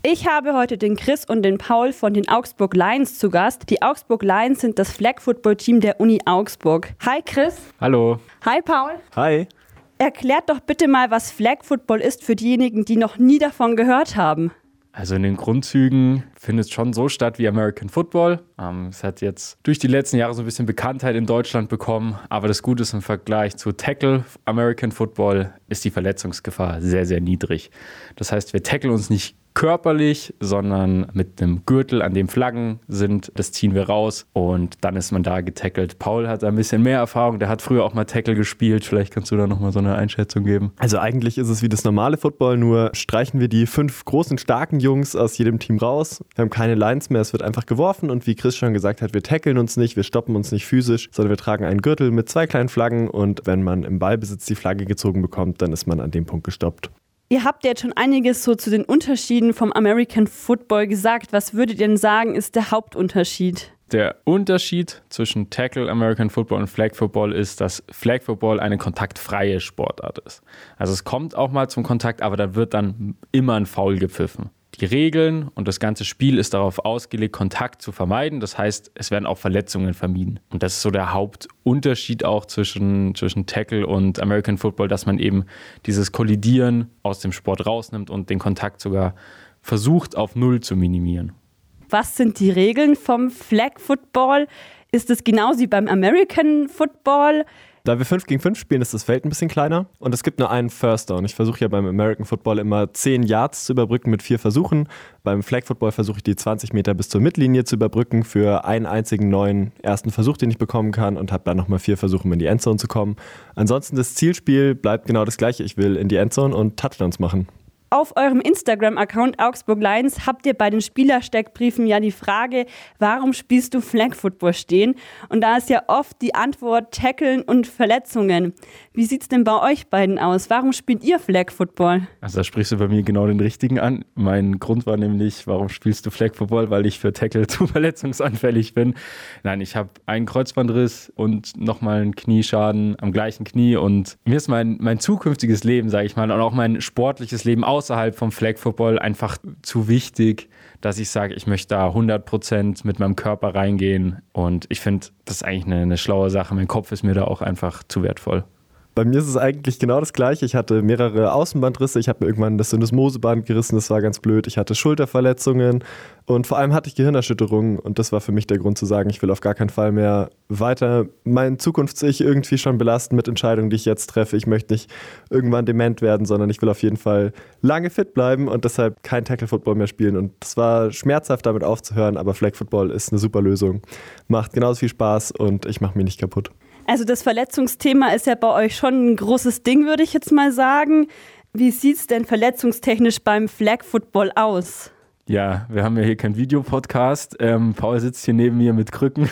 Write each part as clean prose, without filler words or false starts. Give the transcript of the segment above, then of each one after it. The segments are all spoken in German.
Ich habe heute den Chris und den Paul von den Augsburg Lions zu Gast. Die Augsburg Lions sind das Flag-Football-Team der Uni Augsburg. Hi Chris. Hallo. Hi Paul. Hi. Erklärt doch bitte mal, was Flag-Football ist für diejenigen, die noch nie davon gehört haben. Also in den Grundzügen findet es schon so statt wie American Football. Es hat jetzt durch die letzten Jahre so ein bisschen Bekanntheit in Deutschland bekommen. Aber das Gute ist, im Vergleich zu Tackle American Football ist die Verletzungsgefahr sehr, sehr niedrig. Das heißt, wir tackeln uns nicht körperlich, sondern mit einem Gürtel, an dem Flaggen sind. Das ziehen wir raus und dann ist man da getackelt. Paul hat da ein bisschen mehr Erfahrung. Der hat früher auch mal Tackle gespielt. Vielleicht kannst du da nochmal so eine Einschätzung geben. Also eigentlich ist es wie das normale Football, nur streichen wir die 5 großen, starken Jungs aus jedem Team raus. Wir haben keine Lines mehr, es wird einfach geworfen und wie Chris schon gesagt hat, wir tackeln uns nicht, wir stoppen uns nicht physisch, sondern wir tragen einen Gürtel mit 2 kleinen Flaggen und wenn man im Ballbesitz die Flagge gezogen bekommt, dann ist man an dem Punkt gestoppt. Ihr habt jetzt schon einiges so zu den Unterschieden vom American Football gesagt. Was würdet ihr denn sagen, ist der Hauptunterschied? Der Unterschied zwischen Tackle, American Football und Flag Football ist, dass Flag Football eine kontaktfreie Sportart ist. Also es kommt auch mal zum Kontakt, aber da wird dann immer ein Foul gepfiffen. Die Regeln und das ganze Spiel ist darauf ausgelegt, Kontakt zu vermeiden. Das heißt, es werden auch Verletzungen vermieden. Und das ist so der Hauptunterschied auch zwischen Tackle und American Football, dass man eben dieses Kollidieren aus dem Sport rausnimmt und den Kontakt sogar versucht auf 0 zu minimieren. Was sind die Regeln vom Flag Football? Ist es genauso wie beim American Football? Da wir 5 gegen 5 spielen, ist das Feld ein bisschen kleiner und es gibt nur einen First Down. Ich versuche ja beim American Football immer 10 Yards zu überbrücken mit 4 Versuchen. Beim Flag Football versuche ich die 20 Meter bis zur Mittellinie zu überbrücken für einen einzigen neuen ersten Versuch, den ich bekommen kann und habe dann nochmal 4 Versuche, um in die Endzone zu kommen. Ansonsten das Zielspiel bleibt genau das gleiche. Ich will in die Endzone und Touchdowns machen. Auf eurem Instagram-Account Augsburg Lions habt ihr bei den Spielersteckbriefen ja die Frage, warum spielst du Flag Football stehen? Und da ist ja oft die Antwort Tackeln und Verletzungen. Wie sieht's denn bei euch beiden aus? Warum spielt ihr Flag Football? Also da sprichst du bei mir genau den richtigen an. Mein Grund war nämlich, warum spielst du Flag Football? Weil ich für Tackle zu verletzungsanfällig bin. Nein, ich habe einen Kreuzbandriss und nochmal einen Knieschaden am gleichen Knie und mir ist mein zukünftiges Leben, sage ich mal, und auch mein sportliches Leben außerhalb vom Flag Football einfach zu wichtig, dass ich sage, ich möchte da 100% mit meinem Körper reingehen und ich finde, das ist eigentlich eine schlaue Sache. Mein Kopf ist mir da auch einfach zu wertvoll. Bei mir ist es eigentlich genau das Gleiche. Ich hatte mehrere Außenbandrisse. Ich habe mir irgendwann das Syndesmoseband gerissen. Das war ganz blöd. Ich hatte Schulterverletzungen und vor allem hatte ich Gehirnerschütterungen. Und das war für mich der Grund zu sagen, ich will auf gar keinen Fall mehr weiter mein Zukunfts-Ich irgendwie schon belasten mit Entscheidungen, die ich jetzt treffe. Ich möchte nicht irgendwann dement werden, sondern ich will auf jeden Fall lange fit bleiben und deshalb kein Tackle-Football mehr spielen. Und es war schmerzhaft, damit aufzuhören, aber Flag-Football ist eine super Lösung. Macht genauso viel Spaß und ich mache mich nicht kaputt. Also das Verletzungsthema ist ja bei euch schon ein großes Ding, würde ich jetzt mal sagen. Wie sieht es denn verletzungstechnisch beim Flag Football aus? Ja, wir haben ja hier keinen Videopodcast. Paul sitzt hier neben mir mit Krücken.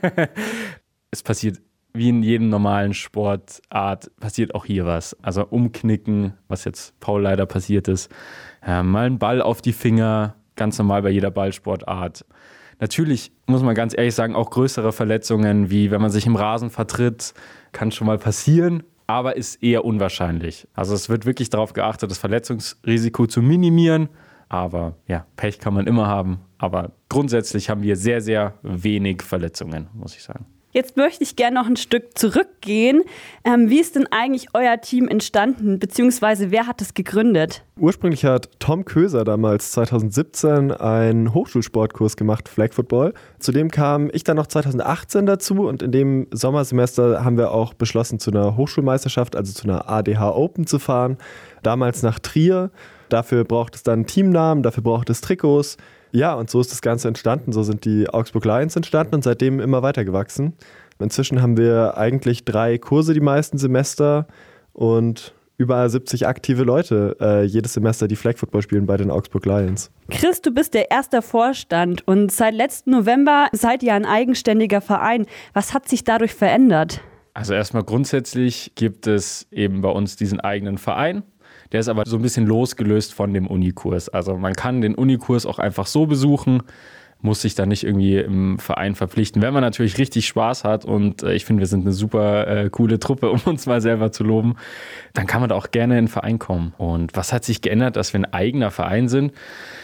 Es passiert wie in jedem normalen Sportart, passiert auch hier was. Also umknicken, was jetzt Paul leider passiert ist. Mal ein Ball auf die Finger, ganz normal bei jeder Ballsportart. Natürlich muss man ganz ehrlich sagen, auch größere Verletzungen, wie wenn man sich im Rasen vertritt, kann schon mal passieren, aber ist eher unwahrscheinlich. Also es wird wirklich darauf geachtet, das Verletzungsrisiko zu minimieren. Aber ja, Pech kann man immer haben. Aber grundsätzlich haben wir sehr, sehr wenig Verletzungen, muss ich sagen. Jetzt möchte ich gerne noch ein Stück zurückgehen. Wie ist denn eigentlich euer Team entstanden, beziehungsweise wer hat es gegründet? Ursprünglich hat Tom Köser damals 2017 einen Hochschulsportkurs gemacht, Flag Football. Zudem kam ich dann noch 2018 dazu und in dem Sommersemester haben wir auch beschlossen, zu einer Hochschulmeisterschaft, also zu einer ADH Open zu fahren. Damals nach Trier. Dafür braucht es dann einen Teamnamen, dafür braucht es Trikots. Ja, und so ist das Ganze entstanden. So sind die Augsburg Lions entstanden und seitdem immer weiter gewachsen. Inzwischen haben wir eigentlich 3 Kurse die meisten Semester und über 70 aktive Leute jedes Semester, die Flag Football spielen bei den Augsburg Lions. Chris, du bist der erste Vorstand und seit letzten November seid ihr ein eigenständiger Verein. Was hat sich dadurch verändert? Also erstmal grundsätzlich gibt es eben bei uns diesen eigenen Verein. Der ist aber so ein bisschen losgelöst von dem Unikurs. Also man kann den Unikurs auch einfach so besuchen, muss sich da nicht irgendwie im Verein verpflichten. Wenn man natürlich richtig Spaß hat und ich finde, wir sind eine super coole Truppe, um uns mal selber zu loben, dann kann man da auch gerne in den Verein kommen. Und was hat sich geändert, dass wir ein eigener Verein sind?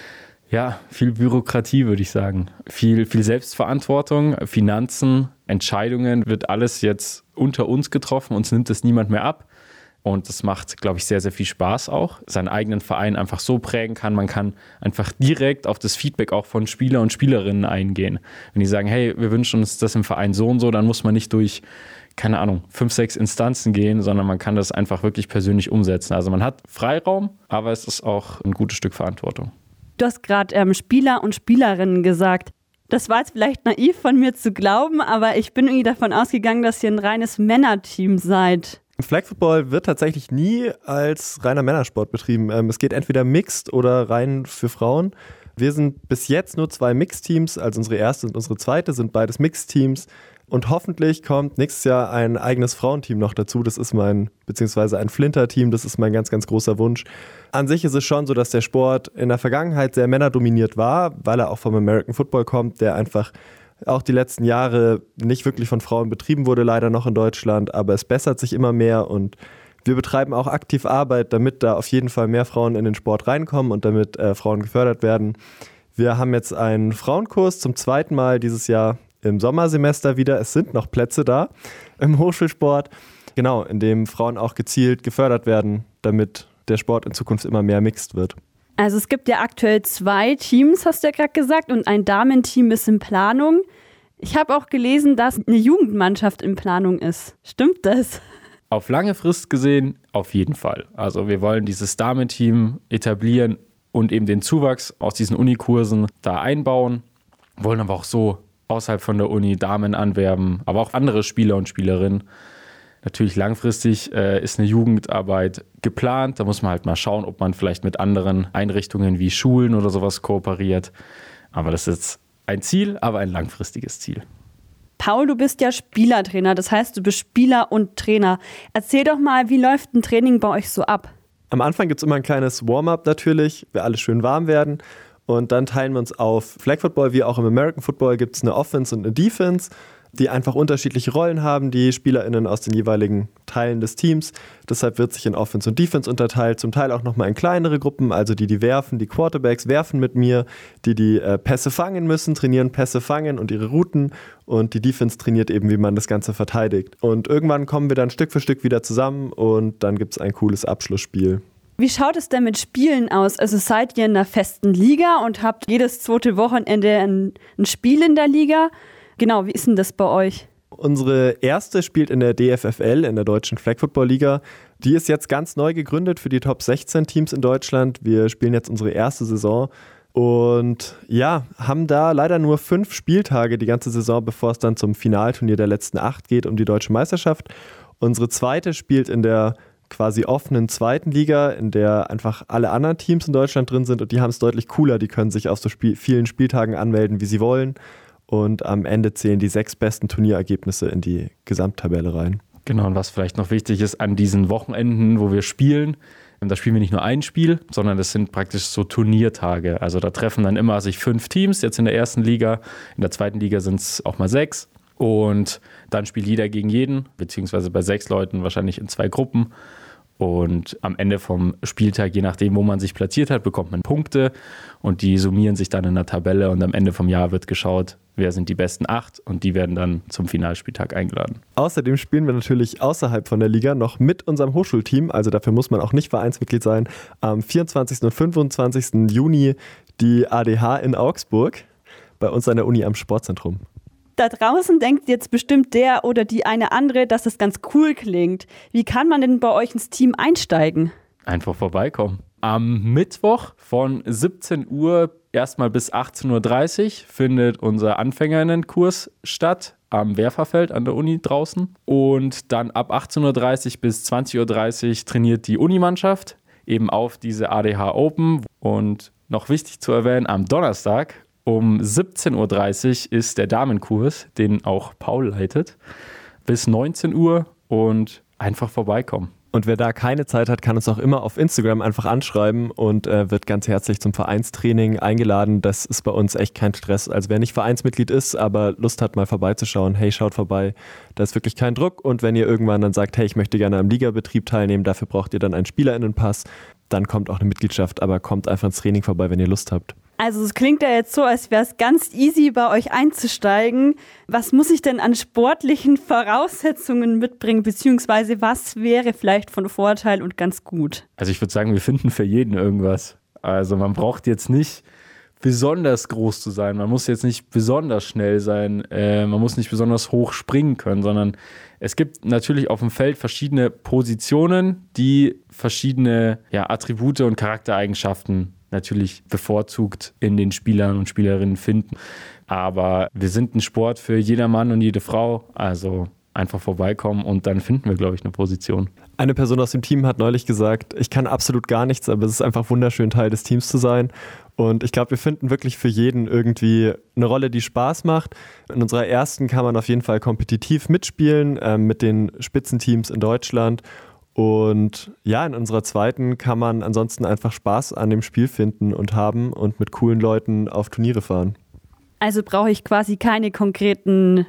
Ja, viel Bürokratie, würde ich sagen. Viel Selbstverantwortung, Finanzen, Entscheidungen, wird alles jetzt unter uns getroffen. Uns nimmt es niemand mehr ab. Und das macht, glaube ich, sehr, sehr viel Spaß auch. Seinen eigenen Verein einfach so prägen kann. Man kann einfach direkt auf das Feedback auch von Spieler und Spielerinnen eingehen. Wenn die sagen, hey, wir wünschen uns das im Verein so und so, dann muss man nicht durch, keine Ahnung, 5, 6 Instanzen gehen, sondern man kann das einfach wirklich persönlich umsetzen. Also man hat Freiraum, aber es ist auch ein gutes Stück Verantwortung. Du hast gerade Spieler und Spielerinnen gesagt. Das war jetzt vielleicht naiv von mir zu glauben, aber ich bin irgendwie davon ausgegangen, dass ihr ein reines Männerteam seid. Flag Football wird tatsächlich nie als reiner Männersport betrieben. Es geht entweder mixed oder rein für Frauen. Wir sind bis jetzt nur 2 Mixed-Teams, also unsere erste und unsere zweite sind beides Mixed-Teams. Und hoffentlich kommt nächstes Jahr ein eigenes Frauenteam noch dazu. Das ist beziehungsweise ein Flinter-Team, das ist mein ganz, ganz großer Wunsch. An sich ist es schon so, dass der Sport in der Vergangenheit sehr männerdominiert war, weil er auch vom American Football kommt, der einfach auch die letzten Jahre nicht wirklich von Frauen betrieben wurde, leider noch in Deutschland. Aber es bessert sich immer mehr und wir betreiben auch aktiv Arbeit, damit da auf jeden Fall mehr Frauen in den Sport reinkommen und damit Frauen gefördert werden. Wir haben jetzt einen Frauenkurs zum 2. Mal dieses Jahr im Sommersemester wieder. Es sind noch Plätze da im Hochschulsport, genau, in dem Frauen auch gezielt gefördert werden, damit der Sport in Zukunft immer mehr mixed wird. Also es gibt ja aktuell 2 Teams, hast du ja gerade gesagt, und ein Damenteam ist in Planung. Ich habe auch gelesen, dass eine Jugendmannschaft in Planung ist. Stimmt das? Auf lange Frist gesehen auf jeden Fall. Also wir wollen dieses Damenteam etablieren und eben den Zuwachs aus diesen Unikursen da einbauen, wollen aber auch so außerhalb von der Uni Damen anwerben, aber auch andere Spieler und Spielerinnen. Natürlich langfristig ist eine Jugendarbeit geplant. Da muss man halt mal schauen, ob man vielleicht mit anderen Einrichtungen wie Schulen oder sowas kooperiert. Aber das ist jetzt ein Ziel, aber ein langfristiges Ziel. Paul, du bist ja Spielertrainer, das heißt, du bist Spieler und Trainer. Erzähl doch mal, wie läuft ein Training bei euch so ab? Am Anfang gibt es immer ein kleines Warm-up natürlich, wir alle schön warm werden. Und dann teilen wir uns auf Flag Football, wie auch im American Football, gibt es eine Offense und eine Defense, die einfach unterschiedliche Rollen haben, die SpielerInnen aus den jeweiligen Teilen des Teams. Deshalb wird sich in Offense und Defense unterteilt, zum Teil auch nochmal in kleinere Gruppen, also die werfen, die Quarterbacks werfen mit mir, die Pässe fangen müssen, trainieren Pässe fangen und ihre Routen und die Defense trainiert eben, wie man das Ganze verteidigt. Und irgendwann kommen wir dann Stück für Stück wieder zusammen und dann gibt es ein cooles Abschlussspiel. Wie schaut es denn mit Spielen aus? Also seid ihr in einer festen Liga und habt jedes 2. Wochenende ein Spiel in der Liga? Genau, wie ist denn das bei euch? Unsere erste spielt in der DFFL, in der Deutschen Flag Football Liga. Die ist jetzt ganz neu gegründet für die Top 16 Teams in Deutschland. Wir spielen jetzt unsere erste Saison und ja, haben da leider nur 5 Spieltage die ganze Saison, bevor es dann zum Finalturnier der letzten 8 geht, um die Deutsche Meisterschaft. Unsere zweite spielt in der quasi offenen 2. Liga, in der einfach alle anderen Teams in Deutschland drin sind und die haben es deutlich cooler. Die können sich auf so vielen Spieltagen anmelden, wie sie wollen. Und am Ende zählen die 6 besten Turnierergebnisse in die Gesamttabelle rein. Genau, und was vielleicht noch wichtig ist, an diesen Wochenenden, wo wir spielen, da spielen wir nicht nur ein Spiel, sondern das sind praktisch so Turniertage. Also da treffen dann immer sich 5 Teams, jetzt in der 1. Liga. In der 2. Liga sind es auch mal 6. Und dann spielt jeder gegen jeden, beziehungsweise bei 6 Leuten wahrscheinlich in 2 Gruppen. Und am Ende vom Spieltag, je nachdem, wo man sich platziert hat, bekommt man Punkte und die summieren sich dann in der Tabelle und am Ende vom Jahr wird geschaut, wer sind die besten 8 und die werden dann zum Finalspieltag eingeladen. Außerdem spielen wir natürlich außerhalb von der Liga noch mit unserem Hochschulteam, also dafür muss man auch nicht Vereinsmitglied sein, am 24. und 25. Juni die ADH in Augsburg bei uns an der Uni am Sportzentrum. Da draußen denkt jetzt bestimmt der oder die eine andere, dass das ganz cool klingt. Wie kann man denn bei euch ins Team einsteigen? Einfach vorbeikommen. Am Mittwoch von 17 Uhr erstmal bis 18.30 Uhr findet unser Anfängerinnenkurs statt am Werferfeld an der Uni draußen. Und dann ab 18.30 Uhr bis 20.30 Uhr trainiert die Unimannschaft eben auf diese ADH Open. Und noch wichtig zu erwähnen, am Donnerstag um 17.30 Uhr ist der Damenkurs, den auch Paul leitet, bis 19 Uhr und einfach vorbeikommen. Und wer da keine Zeit hat, kann uns auch immer auf Instagram einfach anschreiben und wird ganz herzlich zum Vereinstraining eingeladen. Das ist bei uns echt kein Stress. Also wer nicht Vereinsmitglied ist, aber Lust hat mal vorbeizuschauen, hey, schaut vorbei. Da ist wirklich kein Druck. Und wenn ihr irgendwann dann sagt, hey, ich möchte gerne am Ligabetrieb teilnehmen, dafür braucht ihr dann einen SpielerInnenpass, dann kommt auch eine Mitgliedschaft, aber kommt einfach ins Training vorbei, wenn ihr Lust habt. Also es klingt ja jetzt so, als wäre es ganz easy, bei euch einzusteigen. Was muss ich denn an sportlichen Voraussetzungen mitbringen, beziehungsweise was wäre vielleicht von Vorteil und ganz gut? Also ich würde sagen, wir finden für jeden irgendwas. Also man braucht jetzt nicht besonders groß zu sein, man muss jetzt nicht besonders schnell sein, man muss nicht besonders hoch springen können, sondern es gibt natürlich auf dem Feld verschiedene Positionen, die verschiedene Attribute und Charaktereigenschaften natürlich bevorzugt in den Spielern und Spielerinnen finden. Aber wir sind ein Sport für jeder Mann und jede Frau, also einfach vorbeikommen und dann finden wir, glaube ich, eine Position. Eine Person aus dem Team hat neulich gesagt, ich kann absolut gar nichts, aber es ist einfach wunderschön, Teil des Teams zu sein. Und ich glaube, wir finden wirklich für jeden irgendwie eine Rolle, die Spaß macht. In unserer ersten kann man auf jeden Fall kompetitiv mitspielen mit den Spitzenteams in Deutschland. Und ja, in unserer zweiten kann man ansonsten einfach Spaß an dem Spiel finden und haben und mit coolen Leuten auf Turniere fahren. Also brauche ich quasi keine konkreten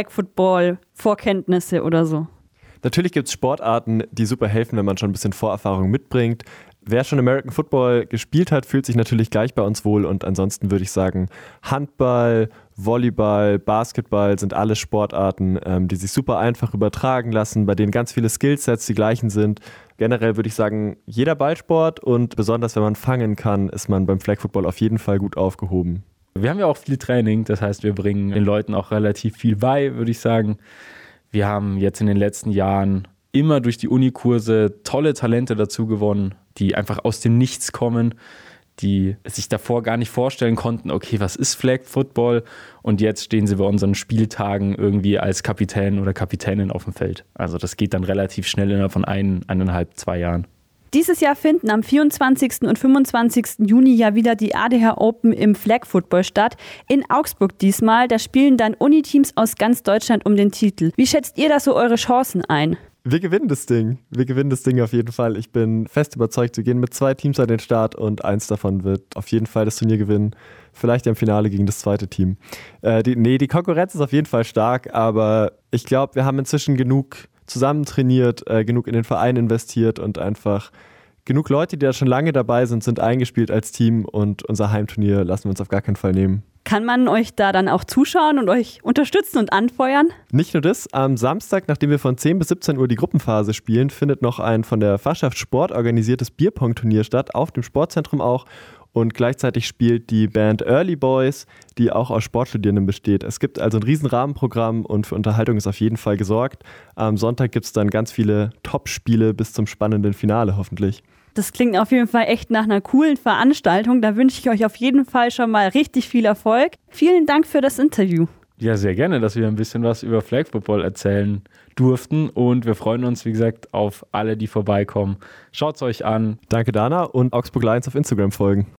Flag-Football-Vorkenntnisse oder so? Natürlich gibt es Sportarten, die super helfen, wenn man schon ein bisschen Vorerfahrung mitbringt. Wer schon American Football gespielt hat, fühlt sich natürlich gleich bei uns wohl. Und ansonsten würde ich sagen, Handball, Volleyball, Basketball sind alles Sportarten, die sich super einfach übertragen lassen, bei denen ganz viele Skillsets die gleichen sind. Generell würde ich sagen, jeder Ballsport und besonders wenn man fangen kann, ist man beim Flag Football auf jeden Fall gut aufgehoben. Wir haben ja auch viel Training, das heißt, wir bringen den Leuten auch relativ viel bei, würde ich sagen. Wir haben jetzt in den letzten Jahren immer durch die Unikurse tolle Talente dazu gewonnen, die einfach aus dem Nichts kommen, die sich davor gar nicht vorstellen konnten, okay, was ist Flag Football? Und jetzt stehen sie bei unseren Spieltagen irgendwie als Kapitän oder Kapitänin auf dem Feld. Also das geht dann relativ schnell innerhalb von 1,5, 2 Jahren. Dieses Jahr finden am 24. und 25. Juni ja wieder die ADH Open im Flag Football statt. In Augsburg diesmal. Da spielen dann Uniteams aus ganz Deutschland um den Titel. Wie schätzt ihr da so eure Chancen ein? Wir gewinnen das Ding. Wir gewinnen das Ding auf jeden Fall. Ich bin fest überzeugt, wir gehen mit 2 Teams an den Start und eins davon wird auf jeden Fall das Turnier gewinnen. Vielleicht im Finale gegen das zweite Team. Die Konkurrenz ist auf jeden Fall stark, aber ich glaube, wir haben inzwischen genug zusammen trainiert, genug in den Verein investiert und einfach genug Leute, die da schon lange dabei sind, sind eingespielt als Team und unser Heimturnier lassen wir uns auf gar keinen Fall nehmen. Kann man euch da dann auch zuschauen und euch unterstützen und anfeuern? Nicht nur das, am Samstag, nachdem wir von 10 bis 17 Uhr die Gruppenphase spielen, findet noch ein von der Fachschaft Sport organisiertes Bierpong-Turnier statt, auf dem Sportzentrum auch. Und gleichzeitig spielt die Band Early Boys, die auch aus Sportstudierenden besteht. Es gibt also ein riesen Rahmenprogramm und für Unterhaltung ist auf jeden Fall gesorgt. Am Sonntag gibt es dann ganz viele Top-Spiele bis zum spannenden Finale hoffentlich. Das klingt auf jeden Fall echt nach einer coolen Veranstaltung. Da wünsche ich euch auf jeden Fall schon mal richtig viel Erfolg. Vielen Dank für das Interview. Ja, sehr gerne, dass wir ein bisschen was über Flag Football erzählen durften und wir freuen uns, wie gesagt, auf alle, die vorbeikommen. Schaut's euch an. Danke, Dana, und Augsburg Lions auf Instagram folgen.